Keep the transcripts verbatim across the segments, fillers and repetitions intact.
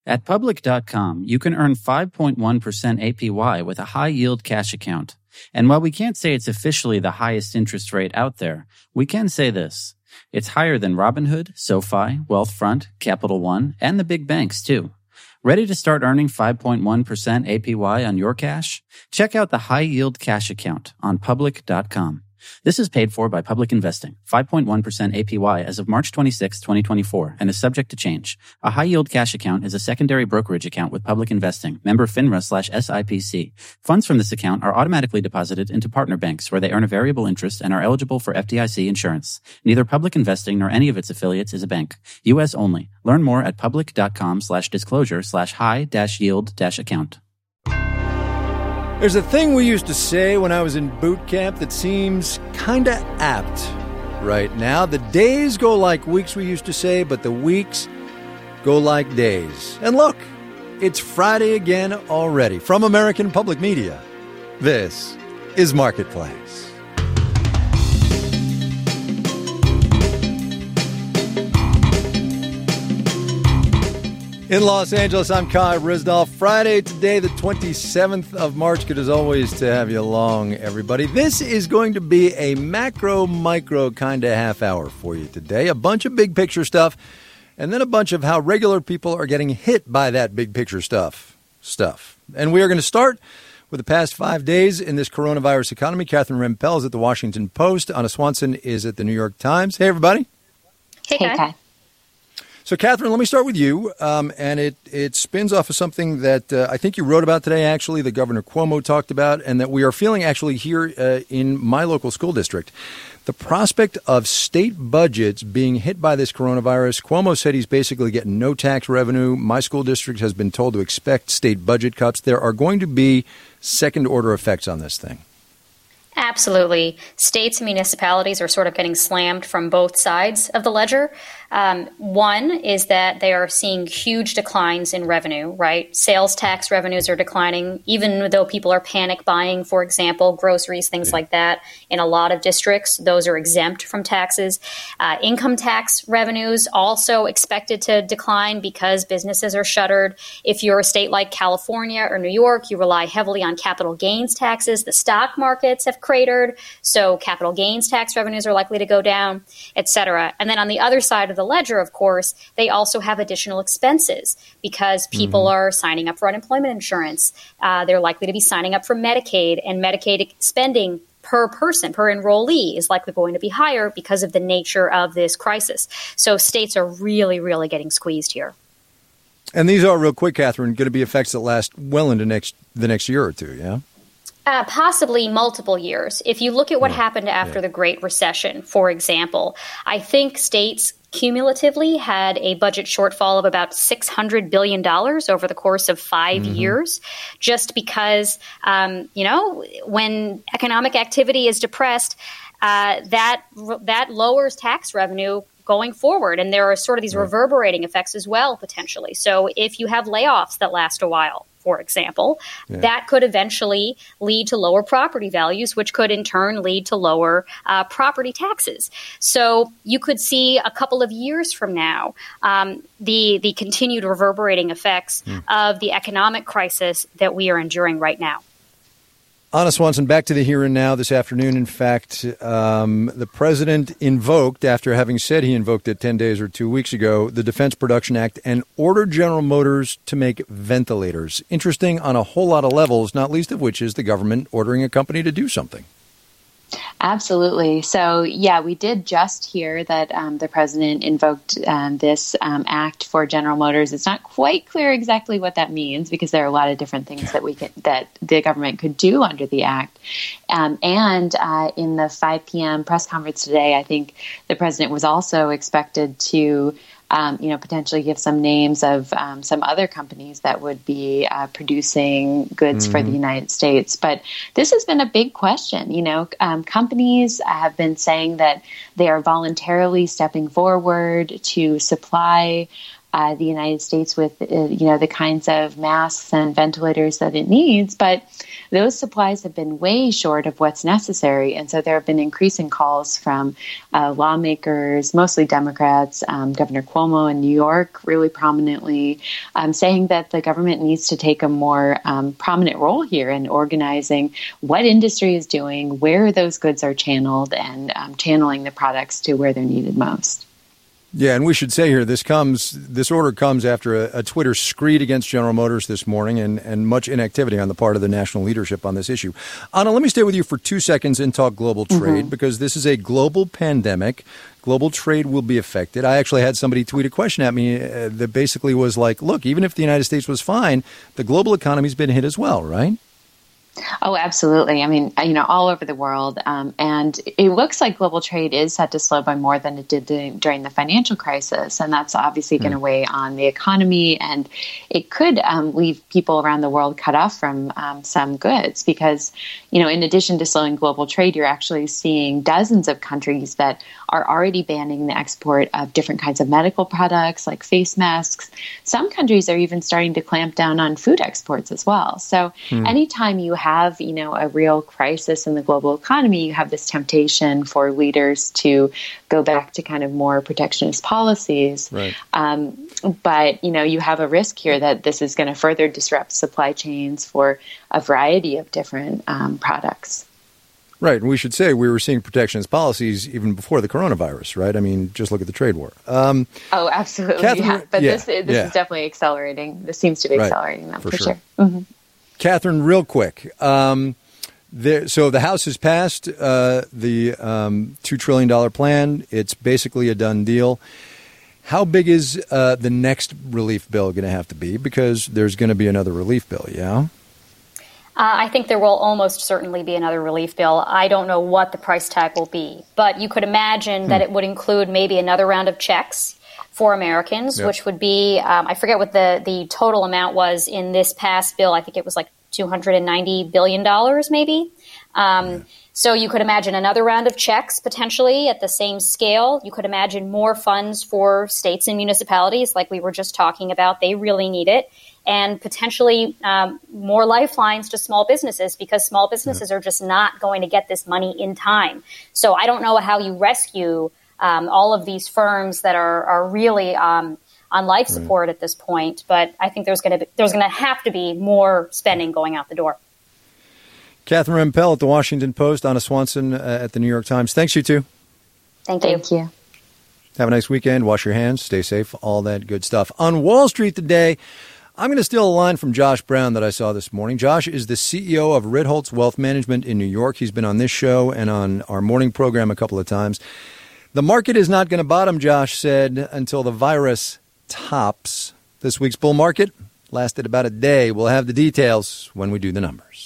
At Public dot com, you can earn five point one percent A P Y with a high-yield cash account. And while we can't say it's officially the highest interest rate out there, we can say this. It's higher than Robinhood, SoFi, Wealthfront, Capital One, and the big banks, too. Ready to start earning five point one percent A P Y on your cash? Check out the high-yield cash account on Public dot com. This is paid for by Public Investing, five point one percent A P Y as of March twenty-sixth, twenty twenty-four, and is subject to change. A high-yield cash account is a secondary brokerage account with Public Investing, member FINRA slash S I P C. Funds from this account are automatically deposited into partner banks where they earn a variable interest and are eligible for F D I C insurance. Neither Public Investing nor any of its affiliates is a bank. U S only. Learn more at Public dot com slash disclosure slash high dash yield dash account. There's a thing we used to say when I was in boot camp that seems kind of apt right now. The days go like weeks, we used to say, but the weeks go like days. And look, it's Friday again already. From American Public Media, this is Marketplace. In Los Angeles, I'm Kai Ryssdal. Friday today, the twenty-seventh of March. Good as always to have you along, everybody. This is going to be a macro-micro kind of half hour for you today. A bunch of big picture stuff, and then a bunch of how regular people are getting hit by that big picture stuff. Stuff. And we are going to start with the past five days in this coronavirus economy. Catherine Rempel is at the Washington Post. Anna Swanson is at the New York Times. Hey, everybody. Hey, Kai. Hey, Kai. So, Catherine, let me start with you, um, and it, it spins off of something that uh, I think you wrote about today, actually, that Governor Cuomo talked about, and that we are feeling actually here uh, in my local school district. The prospect of state budgets being hit by this coronavirus. Cuomo said he's basically getting no tax revenue. My school district has been told to expect state budget cuts. There are going to be second-order effects on this thing. Absolutely. States and municipalities are sort of getting slammed from both sides of the ledger. Um, one is that they are seeing huge declines in revenue, right? Sales tax revenues are declining, even though people are panic buying, for example, groceries, things yeah. like that. In a lot of districts, those are exempt from taxes. Uh, income tax revenues also expected to decline because businesses are shuttered. If you're a state like California or New York, you rely heavily on capital gains taxes. The stock markets have cratered, so capital gains tax revenues are likely to go down, et cetera. And then on the other side of the ledger, of course, they also have additional expenses because people mm-hmm. are signing up for unemployment insurance. Uh, they're likely to be signing up for Medicaid, and Medicaid spending per person, per enrollee, is likely going to be higher because of the nature of this crisis. So states are really, really getting squeezed here. And these are, real quick, Catherine, going to be effects that last well into next the next year or two, yeah? Uh, possibly multiple years. If you look at what yeah. happened after yeah. the Great Recession, for example, I think states cumulatively had a budget shortfall of about six hundred billion dollars over the course of five mm-hmm. years, just because, um, you know, when economic activity is depressed, uh, that that lowers tax revenue going forward. And there are sort of these right. reverberating effects as well, potentially. So if you have layoffs that last a while, for example, yeah. that could eventually lead to lower property values, which could in turn lead to lower uh, property taxes. So you could see a couple of years from now um, the the continued reverberating effects mm. of the economic crisis that we are enduring right now. Anna Swanson, back to the here and now this afternoon. In fact, um, the president invoked, after having said he invoked it ten days or two weeks ago, the Defense Production Act and ordered General Motors to make ventilators. Interesting on a whole lot of levels, not least of which is the government ordering a company to do something. Absolutely. So, yeah, we did just hear that um, the president invoked um, this um, act for General Motors. It's not quite clear exactly what that means because there are a lot of different things that we could, that the government could do under the act. Um, and uh, in the five p.m. press conference today, I think the president was also expected to Um, you know, potentially give some names of um, some other companies that would be uh, producing goods mm-hmm. for the United States. But this has been a big question. You know, um, companies have been saying that they are voluntarily stepping forward to supply uh, the United States with, uh, you know, the kinds of masks and ventilators that it needs. But those supplies have been way short of what's necessary. And so there have been increasing calls from uh, lawmakers, mostly Democrats, um, Governor Cuomo in New York, really prominently, um, saying that the government needs to take a more um, prominent role here in organizing what industry is doing, where those goods are channeled, and um, channeling the products to where they're needed most. Yeah, and we should say here, this comes, this order comes after a, a Twitter screed against General Motors this morning and, and much inactivity on the part of the national leadership on this issue. Anna, let me stay with you for two seconds and talk global trade, mm-hmm. because this is a global pandemic. Global trade will be affected. I actually had somebody tweet a question at me uh, that basically was like, look, even if the United States was fine, the global economy's been hit as well, right? Oh, absolutely. I mean, you know, all over the world. Um, and it looks like global trade is set to slow by more than it did the, during the financial crisis. And that's obviously mm. going to weigh on the economy. And it could um, leave people around the world cut off from um, some goods because, you know, in addition to slowing global trade, you're actually seeing dozens of countries that are already banning the export of different kinds of medical products like face masks. Some countries are even starting to clamp down on food exports as well. So mm. anytime you have, you know, a real crisis in the global economy, you have this temptation for leaders to go back to kind of more protectionist policies. Right. Um, but, you know, you have a risk here that this is going to further disrupt supply chains for a variety of different um, products. Right. And we should say we were seeing protectionist policies even before the coronavirus, right? I mean, just look at the trade war. Um, oh, absolutely. Catherine, yeah. But yeah, this, this yeah. is definitely accelerating. This seems to be right. accelerating that for, for sure. sure. Mm-hmm. Catherine, real quick. Um, there, so the House has passed uh, the um, two trillion dollars plan. It's basically a done deal. How big is uh, the next relief bill going to have to be? Because there's going to be another relief bill, yeah? Uh, I think there will almost certainly be another relief bill. I don't know what the price tag will be, but you could imagine hmm. that it would include maybe another round of checks for Americans, yep. which would be, um, I forget what the, the total amount was in this past bill. I think it was like two hundred ninety billion dollars maybe. Um, yeah. So you could imagine another round of checks potentially at the same scale. You could imagine more funds for states and municipalities like we were just talking about. They really need it. And potentially um, more lifelines to small businesses because small businesses yeah. are just not going to get this money in time. So I don't know how you rescue um, all of these firms that are, are really um, on life support right. at this point. But I think there's going to there's going to have to be more spending going out the door. Catherine Rampell at the Washington Post, Anna Swanson uh, at the New York Times. Thanks, you two. Thank you. Thank you. Have a nice weekend. Wash your hands. Stay safe. All that good stuff. On Wall Street today, I'm going to steal a line from Josh Brown that I saw this morning. Josh is the C E O of Ritholtz Wealth Management in New York. He's been on this show and on our morning program a couple of times. The market is not going to bottom, Josh said, until the virus tops. This week's bull market lasted about a day. We'll have the details when we do the numbers.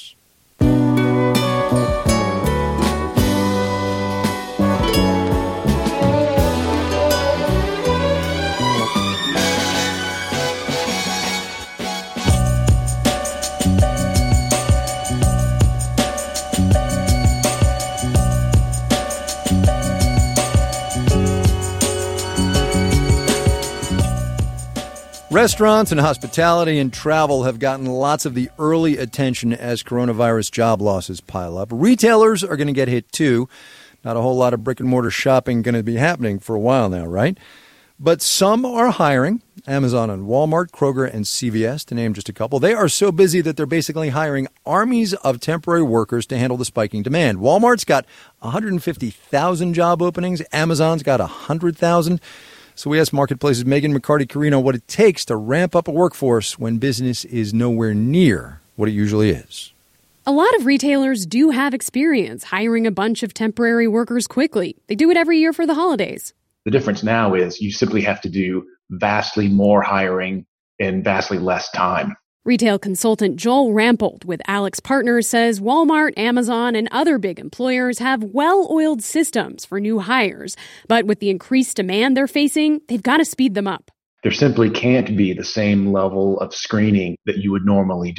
Restaurants and hospitality and travel have gotten lots of the early attention as coronavirus job losses pile up. Retailers are going to get hit too. Not a whole lot of brick and mortar shopping going to be happening for a while now, right? But some are hiring. Amazon and Walmart, Kroger and C V S, to name just a couple. They are so busy that they're basically hiring armies of temporary workers to handle the spiking demand. Walmart's got one hundred fifty thousand job openings. Amazon's got one hundred thousand. So we asked Marketplace's Megan McCarty-Carino what it takes to ramp up a workforce when business is nowhere near what it usually is. A lot of retailers do have experience hiring a bunch of temporary workers quickly. They do it every year for the holidays. The difference now is you simply have to do vastly more hiring in vastly less time. Retail consultant Joel Rampold with Alex Partners says Walmart, Amazon, and other big employers have well-oiled systems for new hires. But with the increased demand they're facing, they've got to speed them up. There simply can't be the same level of screening that you would normally do.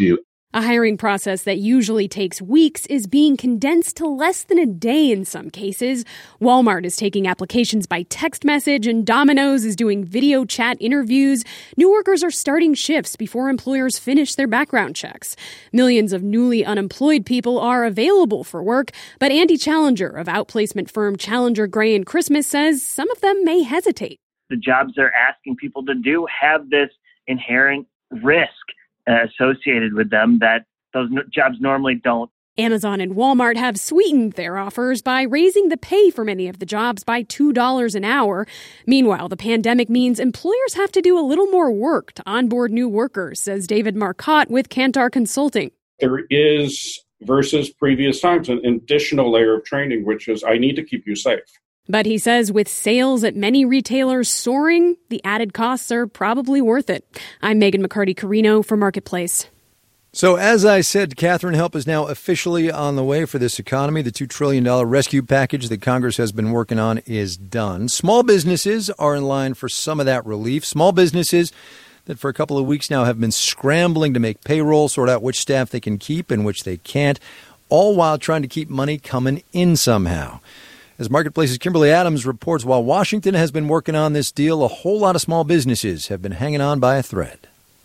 A hiring process that usually takes weeks is being condensed to less than a day in some cases. Walmart is taking applications by text message, and Domino's is doing video chat interviews. New workers are starting shifts before employers finish their background checks. Millions of newly unemployed people are available for work, but Andy Challenger of outplacement firm Challenger Gray and Christmas says some of them may hesitate. The jobs they're asking people to do have this inherent risk associated with them that those no- jobs normally don't. Amazon and Walmart have sweetened their offers by raising the pay for many of the jobs by two dollars an hour. Meanwhile, the pandemic means employers have to do a little more work to onboard new workers, says David Marcotte with Kantar Consulting. There is, versus previous times, an additional layer of training, which is I need to keep you safe. But he says with sales at many retailers soaring, the added costs are probably worth it. I'm Megan McCarty-Carino for Marketplace. So as I said, Catherine, help is now officially on the way for this economy. The two trillion dollars rescue package that Congress has been working on is done. Small businesses are in line for some of that relief. Small businesses that for a couple of weeks now have been scrambling to make payroll, sort out which staff they can keep and which they can't, all while trying to keep money coming in somehow. As Marketplace's Kimberly Adams reports, while Washington has been working on this deal, a whole lot of small businesses have been hanging on by a thread.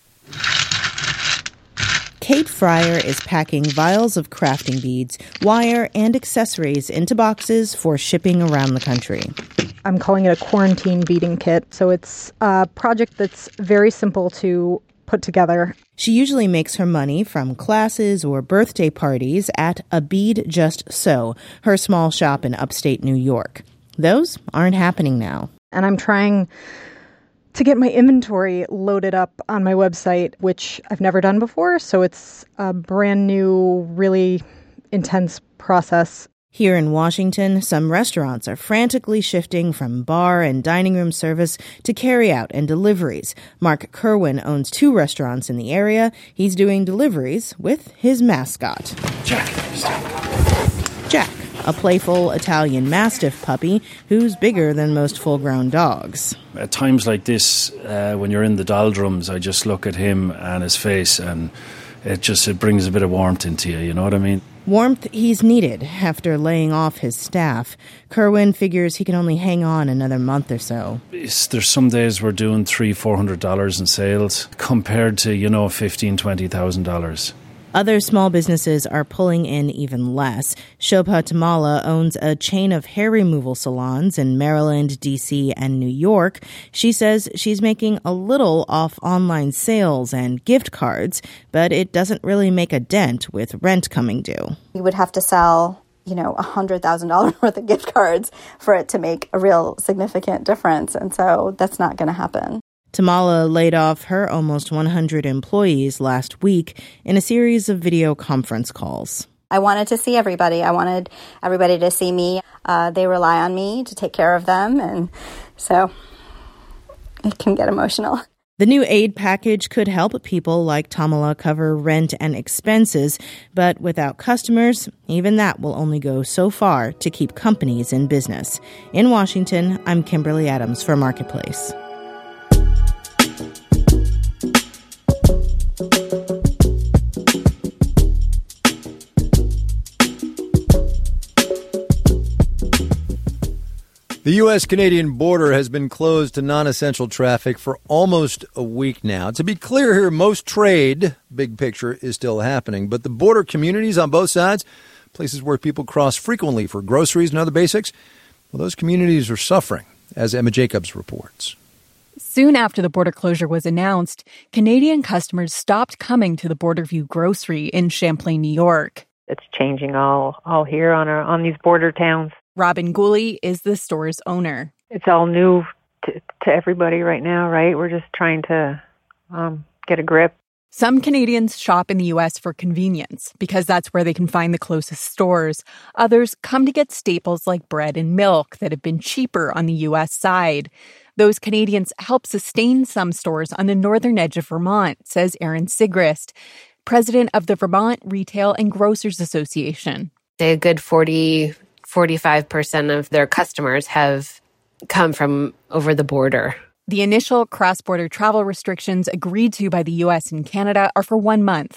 Kate Fryer is packing vials of crafting beads, wire, and accessories into boxes for shipping around the country. I'm calling it a quarantine beading kit. So it's a project that's very simple to put together. She usually makes her money from classes or birthday parties at A Bead Just So, her small shop in upstate New York. Those aren't happening now. And I'm trying to get my inventory loaded up on my website, which I've never done before. So it's a brand new, really intense process. Here in Washington, some restaurants are frantically shifting from bar and dining room service to carry-out and deliveries. Mark Kerwin owns two restaurants in the area. He's doing deliveries with his mascot. Jack. Jack, a playful Italian Mastiff puppy who's bigger than most full-grown dogs. At times like this, uh, when you're in the doldrums, I just look at him and his face, and it just it brings a bit of warmth into you, you know what I mean? Warmth he's needed after laying off his staff. Kerwin figures he can only hang on another month or so. It's, there's some days we're doing three, four hundred dollars in sales compared to, you know, fifteen, twenty thousand dollars. Other small businesses are pulling in even less. Shobha Tamala owns a chain of hair removal salons in Maryland, D C, and New York. She says she's making a little off online sales and gift cards, but it doesn't really make a dent with rent coming due. You would have to sell, you know, one hundred thousand dollars worth of gift cards for it to make a real significant difference. And so that's not going to happen. Tamala laid off her almost one hundred employees last week in a series of video conference calls. I wanted to see everybody. I wanted everybody to see me. Uh, they rely on me to take care of them, and so it can get emotional. The new aid package could help people like Tamala cover rent and expenses, but without customers, even that will only go so far to keep companies in business. In Washington, I'm Kimberly Adams for Marketplace. The U S-Canadian border has been closed to non-essential traffic for almost a week now. To be clear here, most trade, big picture, is still happening. But the border communities on both sides, places where people cross frequently for groceries and other basics, well, those communities are suffering, as Emma Jacobs reports. Soon after the border closure was announced, Canadian customers stopped coming to the Borderview Grocery in Champlain, New York. It's changing all all here on our on these border towns. Robin Gooley is the store's owner. It's all new to, to everybody right now, right? We're just trying to um, get a grip. Some Canadians shop in the U S for convenience because that's where they can find the closest stores. Others come to get staples like bread and milk that have been cheaper on the U S side. Those Canadians help sustain some stores on the northern edge of Vermont, says Erin Sigrist, president of the Vermont Retail and Grocers Association. A good forty, forty-five percent of their customers have come from over the border. The initial cross-border travel restrictions agreed to by the U S and Canada are for one month.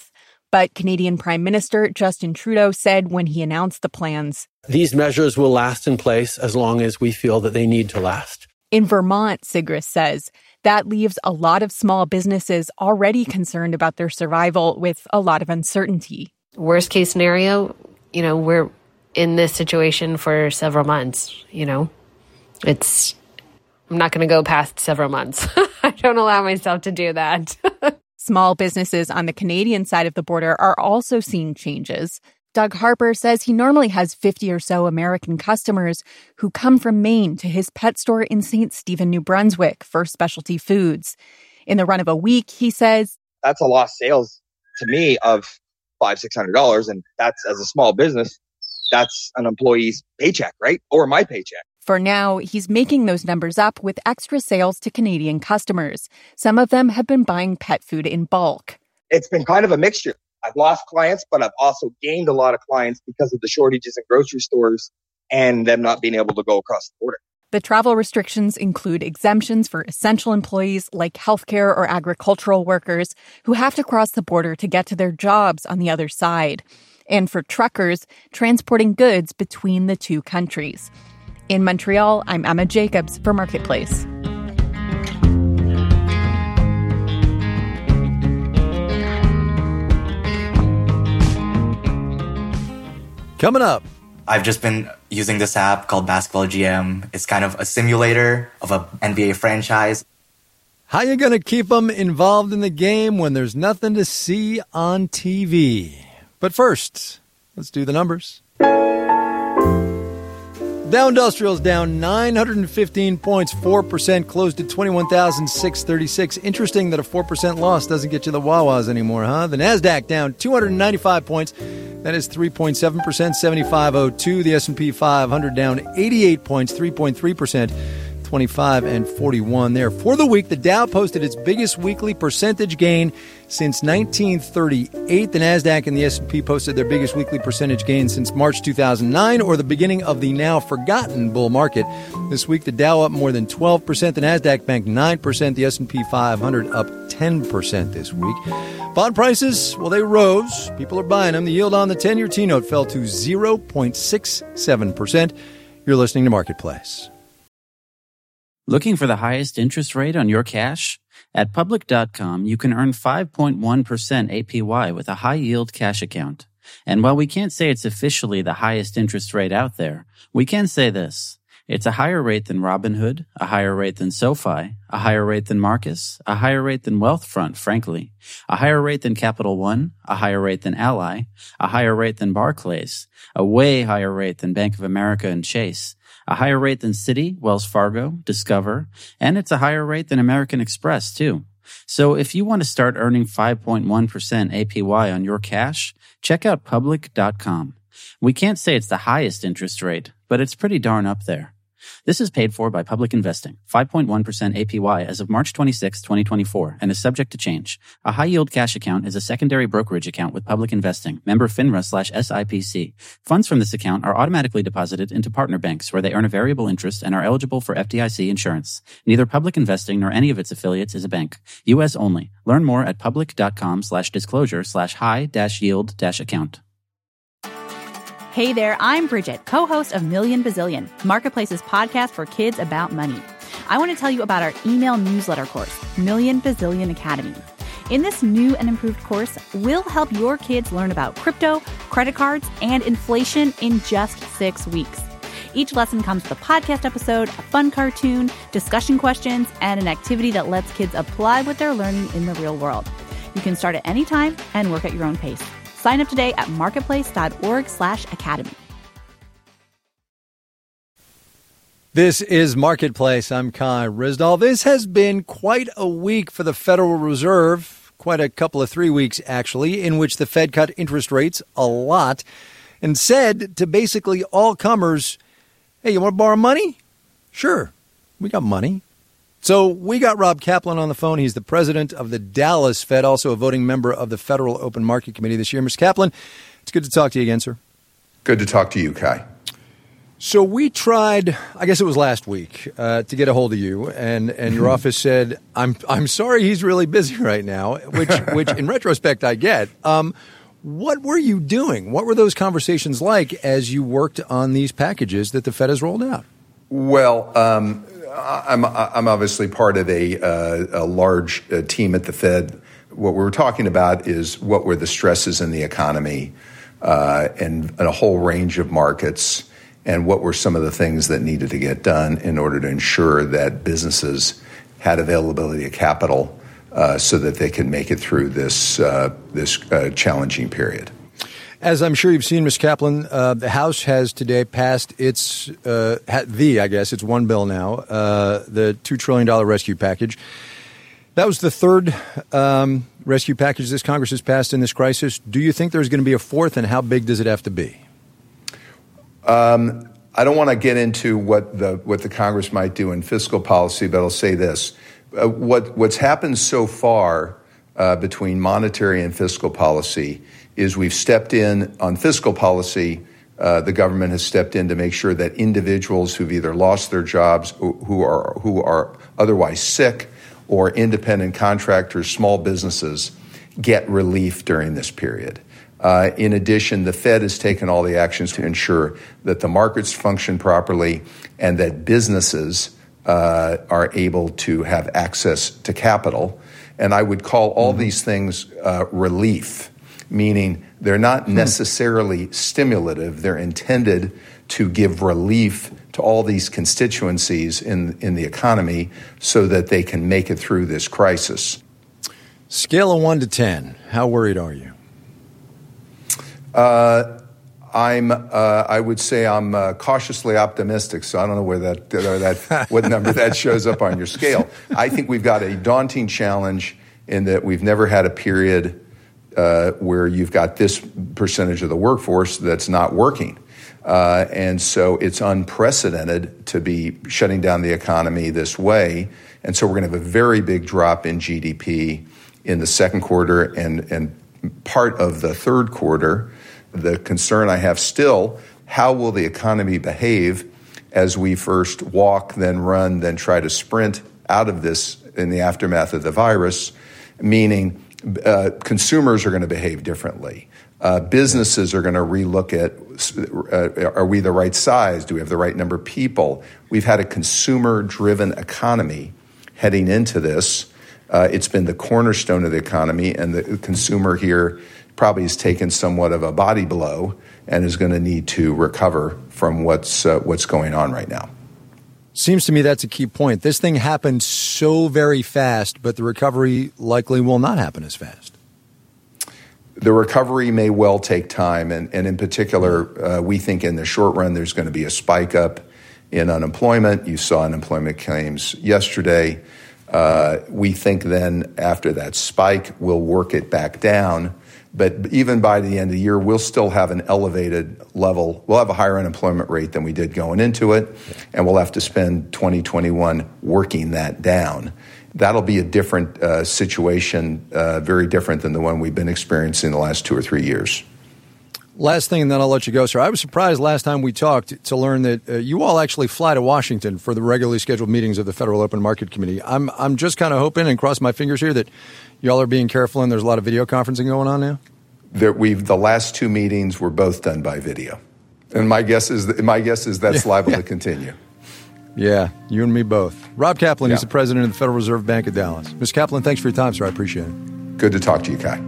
But Canadian Prime Minister Justin Trudeau said when he announced the plans, these measures will last in place as long as we feel that they need to last. In Vermont, Sigris says, that leaves a lot of small businesses already concerned about their survival with a lot of uncertainty. Worst case scenario, you know, we're in this situation for several months, you know. It's, I'm not going to go past several months. I don't allow myself to do that. Small businesses on the Canadian side of the border are also seeing changes. Doug Harper says he normally has fifty or so American customers who come from Maine to his pet store in Saint Stephen, New Brunswick for specialty foods. In the run of a week, he says, that's a lost sales to me of five, six hundred dollars. And that's, as a small business, that's an employee's paycheck, right? Or my paycheck. For now, he's making those numbers up with extra sales to Canadian customers. Some of them have been buying pet food in bulk. It's been kind of a mixture. I've lost clients, but I've also gained a lot of clients because of the shortages in grocery stores and them not being able to go across the border. The travel restrictions include exemptions for essential employees like healthcare or agricultural workers who have to cross the border to get to their jobs on the other side, and for truckers transporting goods between the two countries. In Montreal, I'm Emma Jacobs for Marketplace. Coming up. I've just been using this app called Basketball G M. It's kind of a simulator of a N B A franchise. How you going to keep them involved in the game when there's nothing to see on T V? But first, let's do the numbers. Dow Industrial's down nine hundred fifteen points, four percent, closed at twenty-one thousand six hundred thirty-six. Interesting that a four percent loss doesn't get you the wah-wahs anymore, huh? The NASDAQ down two hundred ninety-five points. That is three point seven percent, seventy-five oh two. The S and P five hundred down eighty-eight points, three point three percent, twenty-five and forty-one there. For the week, the Dow posted its biggest weekly percentage gain since nineteen thirty-eight. The NASDAQ and the S and P posted their biggest weekly percentage gain since March two thousand nine, or the beginning of the now forgotten bull market. This week, the Dow up more than twelve percent. The NASDAQ banked nine percent. The S and P five hundred up ten percent this week. Bond prices, well, they rose. People are buying them. The yield on the ten-year T-note fell to zero point six seven percent. You're listening to Marketplace. Looking for the highest interest rate on your cash? At Public dot com, you can earn five point one percent A P Y with a high-yield cash account. And while we can't say it's officially the highest interest rate out there, we can say this. It's a higher rate than Robinhood, a higher rate than SoFi, a higher rate than Marcus, a higher rate than Wealthfront, frankly, a higher rate than Capital One, a higher rate than Ally, a higher rate than Barclays, a way higher rate than Bank of America and Chase, a higher rate than Citi, Wells Fargo, Discover, and it's a higher rate than American Express, too. So if you want to start earning five point one percent A P Y on your cash, check out Public dot com. We can't say it's the highest interest rate, but it's pretty darn up there. This is paid for by Public Investing, five point one percent A P Y as of March twenty-sixth, twenty twenty-four, and is subject to change. A high-yield cash account is a secondary brokerage account with Public Investing, member FINRA slash S I P C. Funds from this account are automatically deposited into partner banks where they earn a variable interest and are eligible for F D I C insurance. Neither Public Investing nor any of its affiliates is a bank. U S only. Learn more at public.com slash disclosure slash high dash yield dash account. Hey there, I'm Bridget, co-host of Million Bazillion, Marketplace's podcast for kids about money. I want to tell you about our email newsletter course, Million Bazillion Academy. In this new and improved course, we'll help your kids learn about crypto, credit cards, and inflation in just six weeks. Each lesson comes with a podcast episode, a fun cartoon, discussion questions, and an activity that lets kids apply what they're learning in the real world. You can start at any time and work at your own pace. Sign up today at marketplace.org slash academy. This is Marketplace. I'm Kai Ryssdal. This has been quite a week for the Federal Reserve, quite a couple of three weeks, actually, in which the Fed cut interest rates a lot and said to basically all comers, hey, you want to borrow money? Sure, we got money. So we got Rob Kaplan on the phone. He's the president of the Dallas Fed, also a voting member of the Federal Open Market Committee this year. Mister Kaplan, it's good to talk to you again, sir. Good to talk to you, Kai. So we tried, I guess it was last week, uh, to get a hold of you, and, and your office said, I'm I'm sorry he's really busy right now, which which in retrospect I get. Um, What were you doing? What were those conversations like as you worked on these packages that the Fed has rolled out? Well, um, I'm, I'm obviously part of a, uh, a large uh, team at the Fed. What we were talking about is what were the stresses in the economy uh, and, and a whole range of markets, and what were some of the things that needed to get done in order to ensure that businesses had availability of capital uh, so that they could make it through this uh, this uh, challenging period. As I'm sure you've seen, Miz Kaplan, uh, the House has today passed its, uh, the, I guess, it's one bill now, uh, the two trillion dollars rescue package. That was the third um, rescue package this Congress has passed in this crisis. Do you think there's going to be a fourth, and how big does it have to be? Um, I don't want to get into what the what the Congress might do in fiscal policy, but I'll say this. Uh, what what's happened so far uh, between monetary and fiscal policy is we've stepped in on fiscal policy. Uh, the government has stepped in to make sure that individuals who've either lost their jobs, who are who are otherwise sick, or independent contractors, small businesses, get relief during this period. Uh, in addition, the Fed has taken all the actions to ensure that the markets function properly and that businesses uh, are able to have access to capital. And I would call all mm-hmm. these things uh, relief, meaning they're not necessarily stimulative. They're intended to give relief to all these constituencies in, in the economy so that they can make it through this crisis. Scale of one to ten, how worried are you? Uh, I'm. Uh, I would say I'm uh, cautiously optimistic. So I don't know where that, where that what number that shows up on your scale. I think we've got a daunting challenge in that we've never had a period uh, where you've got this percentage of the workforce that's not working, uh, and so it's unprecedented to be shutting down the economy this way. And so we're going to have a very big drop in G D P in the second quarter and and part of the third quarter. The concern I have still, how will the economy behave as we first walk, then run, then try to sprint out of this in the aftermath of the virus, meaning uh, consumers are going to behave differently. Uh, businesses are going to relook at, uh, are we the right size? Do we have the right number of people? We've had a consumer-driven economy heading into this. Uh, it's been the cornerstone of the economy, and the consumer here probably has taken somewhat of a body blow and is going to need to recover from what's uh, what's going on right now. Seems to me that's a key point. This thing happened so very fast, but the recovery likely will not happen as fast. The recovery may well take time, and, and in particular, uh, we think in the short run there's going to be a spike up in unemployment. You saw unemployment claims yesterday. Uh, we think then after that spike, we'll work it back down. But even by the end of the year, we'll still have an elevated level. We'll have a higher unemployment rate than we did going into it, and we'll have to spend twenty twenty-one working that down. That'll be a different uh, situation, uh, very different than the one we've been experiencing the last two or three years. Last thing, and then I'll let you go, sir. I was surprised last time we talked to learn that uh, you all actually fly to Washington for the regularly scheduled meetings of the Federal Open Market Committee. I'm I'm just kind of hoping and cross my fingers here that y'all are being careful and there's a lot of video conferencing going on now. There, we've the last two meetings were both done by video, and my guess is that, my guess is that's yeah, liable yeah. to continue. Yeah, you and me both. Rob Kaplan, yeah. he's the president of the Federal Reserve Bank of Dallas. Miz Kaplan, thanks for your time, sir. I appreciate it. Good to talk to you, Kai.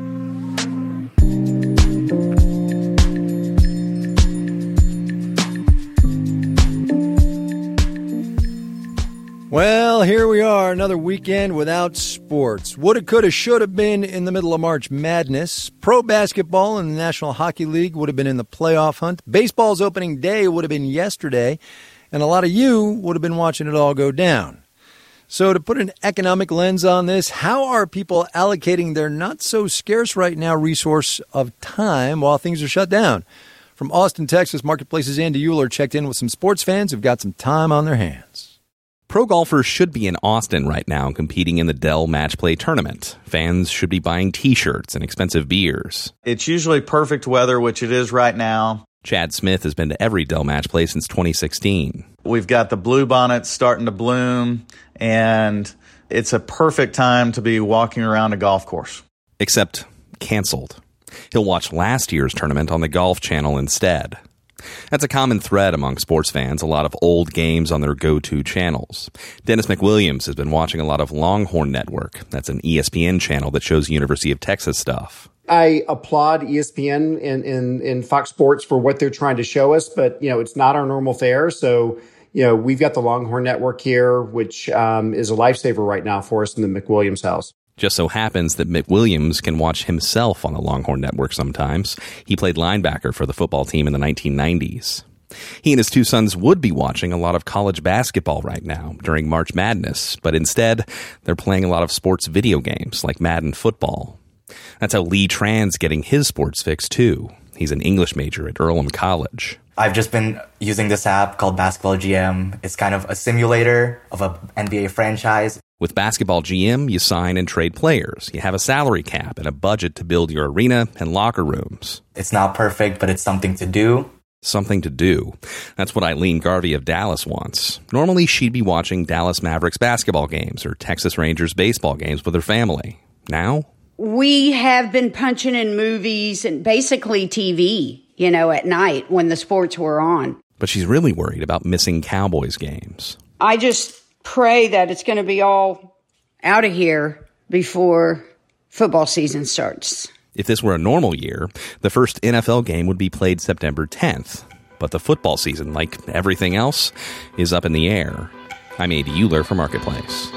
Well, here we are, another weekend without sports. Woulda, coulda, shoulda been in the middle of March Madness. Pro basketball and the National Hockey League would have been in the playoff hunt. Baseball's opening day would have been yesterday, and a lot of you would have been watching it all go down. So to put an economic lens on this, how are people allocating their not-so-scarce right now resource of time while things are shut down? From Austin, Texas, Marketplace's Andy Euler checked in with some sports fans who've got some time on their hands. Pro golfers should be in Austin right now competing in the Dell Match Play Tournament. Fans should be buying T-shirts and expensive beers. It's usually perfect weather, which it is right now. Chad Smith has been to every Dell Match Play since twenty sixteen. We've got the bluebonnets starting to bloom, and it's a perfect time to be walking around a golf course. Except canceled. He'll watch last year's tournament on the Golf Channel instead. That's a common thread among sports fans, a lot of old games on their go-to channels. Dennis McWilliams has been watching a lot of Longhorn Network. That's an E S P N channel that shows University of Texas stuff. I applaud E S P N and, and, and Fox Sports for what they're trying to show us, but, you know, it's not our normal fare. So, you know, we've got the Longhorn Network here, which um, is a lifesaver right now for us in the McWilliams house. Just so happens that McWilliams can watch himself on the Longhorn Network sometimes. He played linebacker for the football team in the nineteen nineties. He and his two sons would be watching a lot of college basketball right now during March Madness, but instead, they're playing a lot of sports video games like Madden Football. That's how Lee Tran's getting his sports fix, too. He's an English major at Earlham College. I've just been using this app called Basketball G M. It's kind of a simulator of a N B A franchise. With Basketball G M, you sign and trade players. You have a salary cap and a budget to build your arena and locker rooms. It's not perfect, but it's something to do. Something to do. That's what Eileen Garvey of Dallas wants. Normally, she'd be watching Dallas Mavericks basketball games or Texas Rangers baseball games with her family. Now? We have been punching in movies and basically T V, you know, at night when the sports were on. But she's really worried about missing Cowboys games. I just pray that it's going to be all out of here before football season starts. If this were a normal year, the first N F L game would be played September tenth. But the football season, like everything else, is up in the air. I'm A D Euler for Marketplace.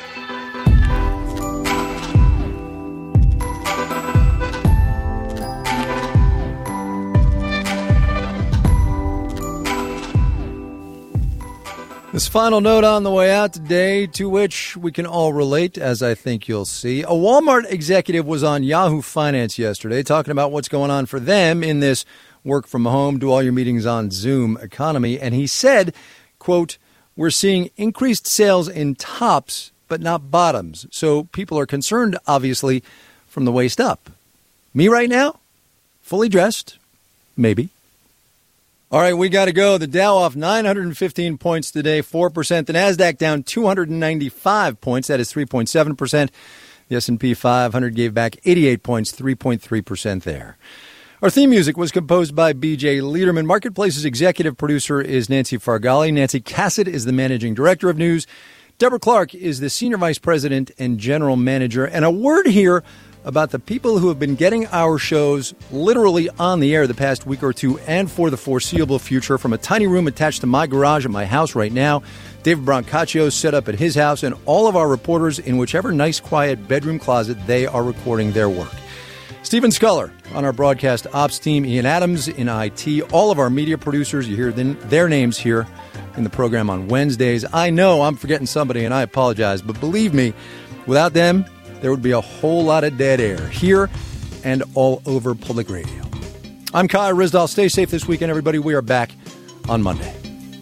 This final note on the way out today, to which we can all relate, as I think you'll see. A Walmart executive was on Yahoo Finance yesterday talking about what's going on for them in this work from home, do all your meetings on Zoom economy. And he said, quote, "We're seeing increased sales in tops, but not bottoms. So people are concerned, obviously, from the waist up. Me right now? Fully dressed? Maybe. All right, we got to go. The Dow off nine hundred fifteen points today, four percent. The Nasdaq down two hundred ninety-five points. That is three point seven percent. The S and P five hundred gave back eighty-eight points, three point three percent there. Our theme music was composed by B J Liederman. Marketplace's executive producer is Nancy Fargali. Nancy Cassett is the managing director of news. Deborah Clark is the senior vice president and general manager. And a word here about the people who have been getting our shows literally on the air the past week or two and for the foreseeable future from a tiny room attached to my garage at my house right now. David Brancaccio set up at his house, and all of our reporters in whichever nice, quiet bedroom closet they are recording their work. Stephen Sculler on our broadcast ops team, Ian Adams in I T, all of our media producers. You hear their names here in the program on Wednesdays. I know I'm forgetting somebody, and I apologize, but believe me, without them, there would be a whole lot of dead air here and all over public radio. I'm Kai Ryssdal. Stay safe this weekend, everybody. We are back on Monday.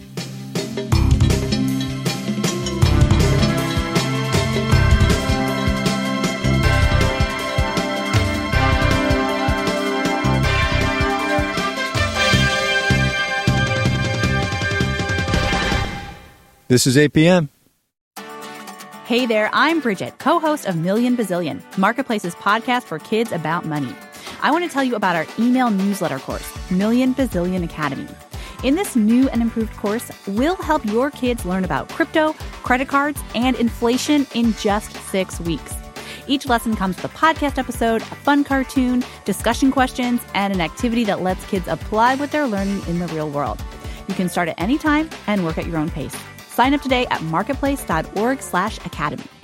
This is eight p.m. Hey there, I'm Bridget, co-host of Million Bazillion, Marketplace's podcast for kids about money. I want to tell you about our email newsletter course, Million Bazillion Academy. In this new and improved course, we'll help your kids learn about crypto, credit cards, and inflation in just six weeks. Each lesson comes with a podcast episode, a fun cartoon, discussion questions, and an activity that lets kids apply what they're learning in the real world. You can start at any time and work at your own pace. Sign up today at marketplace.org slash academy.